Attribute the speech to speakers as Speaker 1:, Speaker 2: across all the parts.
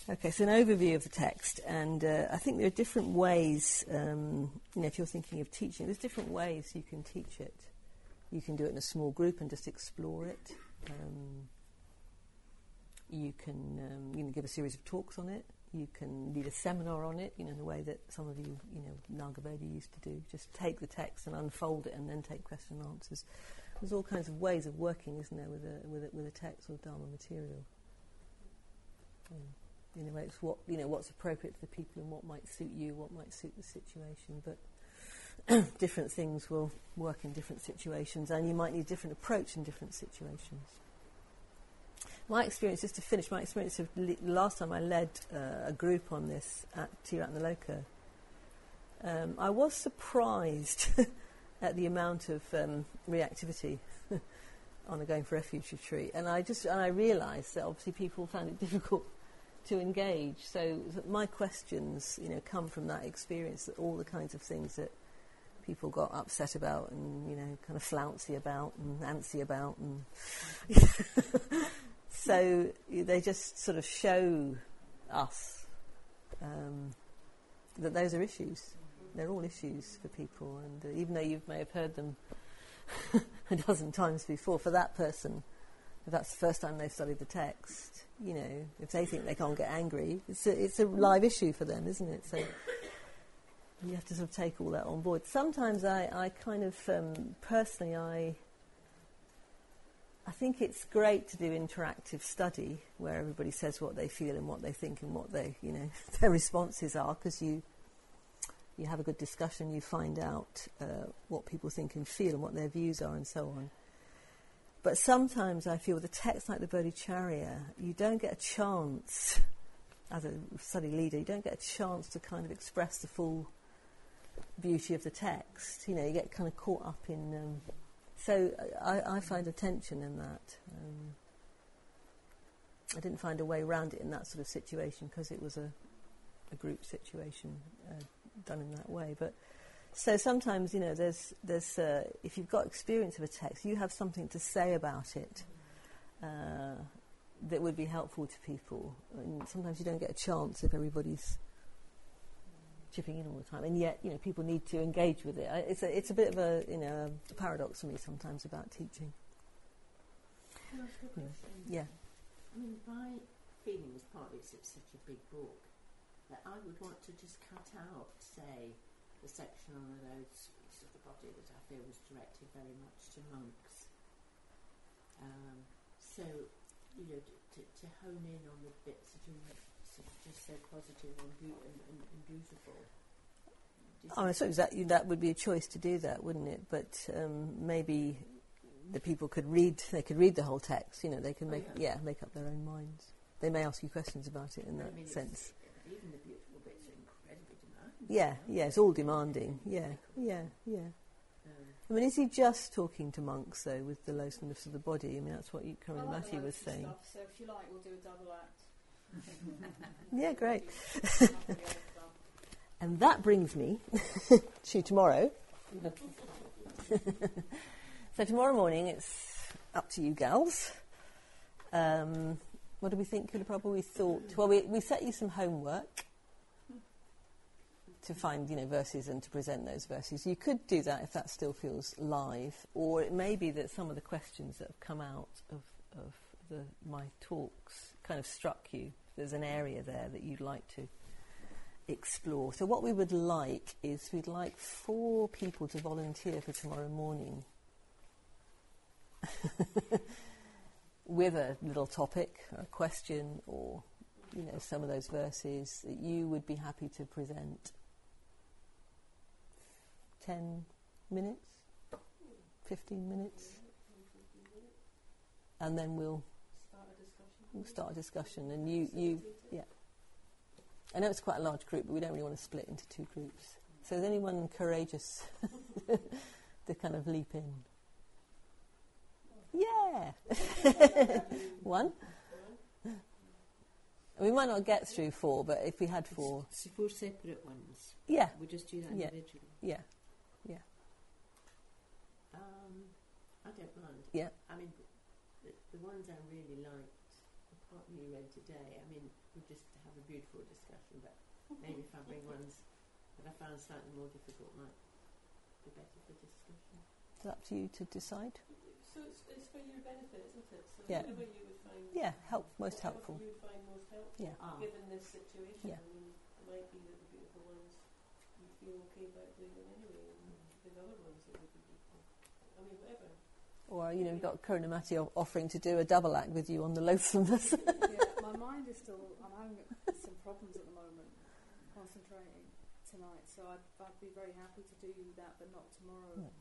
Speaker 1: Okay, so an overview of the text, and I think there are different ways, if you're thinking of teaching, there's different ways you can teach it. You can do it in a small group and just explore it. You can give a series of talks on it. You can lead a seminar on it, in the way that some of you, Nagaveda used to do. Just take the text and unfold it and then take question and answers. There's all kinds of ways of working, isn't there, with a text or Dharma material. It's what's appropriate to the people and what might suit you, what might suit the situation. But different things will work in different situations, and you might need a different approach in different situations. My experience, just to finish, of last time I led a group on this at Tiratnaloka, I was surprised at the amount of reactivity on a Going for Refuge retreat, and I realised that obviously people found it difficult to engage. So my questions, come from that experience, that all the kinds of things that people got upset about and, kind of flouncy about and antsy about. And so they just sort of show us that those are issues. They're all issues for people. And even though you may have heard them a dozen times before, for that person, if that's the first time they've studied the text, if they think they can't get angry, it's a live issue for them, isn't it? So you have to sort of take all that on board. Sometimes I kind of, personally, I think it's great to do interactive study where everybody says what they feel and what they think and what they, their responses are, because you have a good discussion, you find out what people think and feel and what their views are and so on. But sometimes I feel with a text like the Bodhicharya, you don't get a chance, as a study leader, you don't get a chance to kind of express the full beauty of the text. You get kind of caught up in... so I find a tension in that. I didn't find a way around it in that sort of situation because it was a group situation done in that way. But so sometimes, there's if you've got experience of a text, you have something to say about it that would be helpful to people. And sometimes you don't get a chance if everybody's chipping in all the time, and yet people need to engage with it. It's a bit of a a paradox for me sometimes about teaching.
Speaker 2: Can I ask a question?
Speaker 1: Yeah.
Speaker 2: I mean, my feeling was partly it's such a big book that I would want to just cut out, say, the section on those bits of the body that I feel was directed very much to monks. So, to hone in on the bits that are sort of just so positive and beautiful.
Speaker 1: I suppose that would be a choice to do that, wouldn't it? But maybe the people could read the whole text. They can make up their own minds. They may ask you questions about it in that sense.
Speaker 2: Even the beautiful bits are incredibly demanding.
Speaker 1: Yeah, it's all demanding. Yeah. I mean, is he just talking to monks, though, with the loathsomeness of the body? I mean, that's what Matthew was saying.
Speaker 3: Stuff, so if you like, we'll do a double act.
Speaker 1: Yeah, great. And that brings me to tomorrow. So tomorrow morning, it's up to you gals. What do we think, Kula Prabhu? We thought, well, we set you some homework to find, verses and to present those verses. You could do that if that still feels live, or it may be that some of the questions that have come out of my talks kind of struck you. There's an area there that you'd like to explore. So what we would like is we'd like 4 people to volunteer for tomorrow morning with a little topic, or a question, or some of those verses that you would be happy to present. 10 minutes, 15 minutes, and then we'll start a discussion. And you, I know it's quite a large group, but we don't really want to split into 2 groups. So is anyone courageous to kind of leap in? Yeah! 1? We might not get through 4, but if we had 4...
Speaker 2: So 4 separate ones?
Speaker 1: Yeah.
Speaker 2: We'll just do that individually?
Speaker 1: Yeah.
Speaker 2: I don't mind.
Speaker 1: Yeah.
Speaker 2: I mean, the ones I really liked, apart you read today, I mean, we just have a beautiful discussion, but maybe if I bring ones that I found slightly more difficult might be better for discussion.
Speaker 1: It's up to you to decide.
Speaker 4: So it's for your benefit, isn't it? So
Speaker 1: Yeah.
Speaker 4: whatever you would find
Speaker 1: Most helpful.
Speaker 4: you would find most helpful
Speaker 1: Yeah.
Speaker 4: given this situation.
Speaker 1: Yeah.
Speaker 4: I mean, it might be that the beautiful ones you feel okay about doing them anyway, and the other ones that would be beautiful. I mean, whatever.
Speaker 1: Or, we've got Corona Matti offering to do a double act with you on the loathsomeness.
Speaker 3: Yeah, my mind is still. I'm having some problems at the moment, concentrating tonight. So I'd be very happy to do that, but not tomorrow.
Speaker 1: No.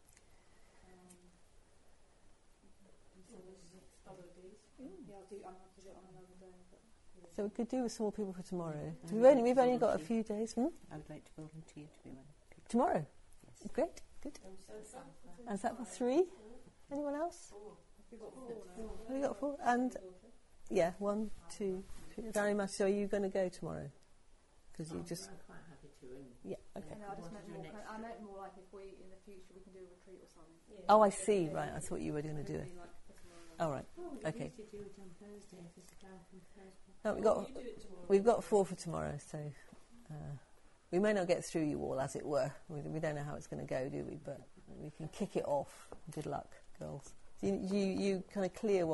Speaker 4: So there's other days.
Speaker 3: Yeah, I'm have to do it on another day. But
Speaker 1: So we could do with some more people for tomorrow. We've only got a few days.
Speaker 5: I would like to volunteer to be one.
Speaker 1: Tomorrow?
Speaker 5: Yes.
Speaker 1: Great, good.
Speaker 4: And
Speaker 1: And is that for 3? Anyone else?
Speaker 3: we've got 4 now.
Speaker 1: Have you got 4? And, 1, 2, 3. Very much. So are you going to go tomorrow? Because you just...
Speaker 2: I'm quite happy to. And
Speaker 1: Yeah, okay.
Speaker 3: No, I just
Speaker 2: Want to
Speaker 3: meant
Speaker 2: do
Speaker 3: more.
Speaker 2: next
Speaker 3: I meant more like if we in the future we can do a retreat or something.
Speaker 1: Oh, I see. Right, I thought you were going to do it.
Speaker 3: Maybe like for tomorrow.
Speaker 1: All right.
Speaker 2: we
Speaker 1: Okay.
Speaker 2: need to do it on Thursday if it's a guy from Thursday.
Speaker 1: No,
Speaker 4: You do it tomorrow.
Speaker 1: we've got 4 for tomorrow, so we may not get through you all, as it were. We don't know how it's going to go, do we? But we can kick it off. Good luck, girls. So you kind of clear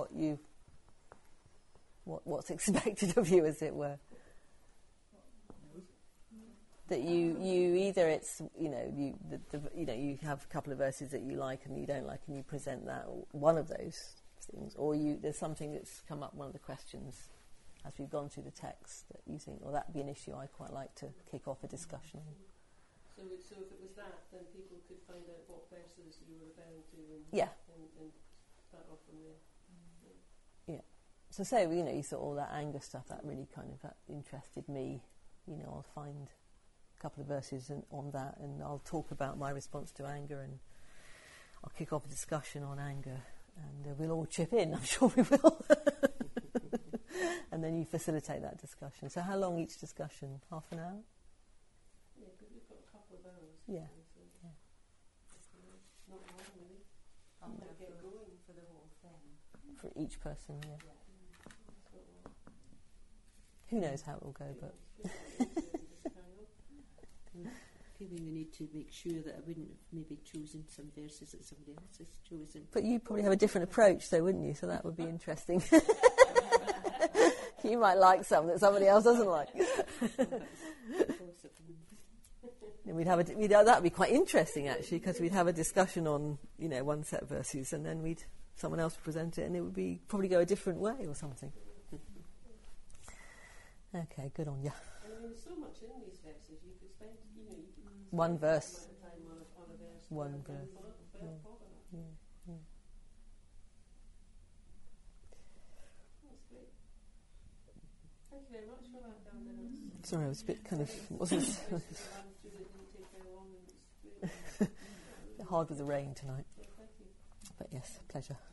Speaker 1: what's expected of you, as it were. That you either it's you have a couple of verses that you like and you don't like, and you present that, or one of those things, or there's something that's come up, one of the questions as we've gone through the text that you think, well, that'd be an issue I'd quite like to kick off a discussion on.
Speaker 4: So if it was that, then people could find out what verses you were referring to and start off from there.
Speaker 1: So say, you thought all that anger stuff, that really that interested me. I'll find a couple of verses on that, and I'll talk about my response to anger, and I'll kick off a discussion on anger, and we'll all chip in. I'm sure we will. And then you facilitate that discussion. So how long each discussion? Half an hour?
Speaker 4: Yeah, because we've got a couple of hours.
Speaker 1: Yeah.
Speaker 4: So not long, really.
Speaker 2: I'll
Speaker 4: Might get going.
Speaker 2: for the whole thing.
Speaker 1: For each person, yeah.
Speaker 4: It's not long.
Speaker 1: Who knows how it will go, but...
Speaker 5: Feeling the need to make sure that I wouldn't have maybe chosen some verses that somebody else has chosen.
Speaker 1: But you probably have a different approach, though, wouldn't you? So that would be interesting. You might like some that somebody else doesn't like. And that would be quite interesting, actually, because we'd have a discussion on, one set of verses, and then someone else would present it, and it would probably go a different way or something. Okay, good on you.
Speaker 4: And I mean, there's so much in these verses. You could spend, you could spend
Speaker 1: One verse.
Speaker 4: a lot of time on a verse.
Speaker 1: One
Speaker 4: and
Speaker 1: verse.
Speaker 4: bother
Speaker 1: Yeah.
Speaker 4: that. That's great. Thank you very much for that, Dan.
Speaker 1: Sorry, I was a bit wasn't hard with the rain tonight.
Speaker 4: Thank you.
Speaker 1: But yes, pleasure.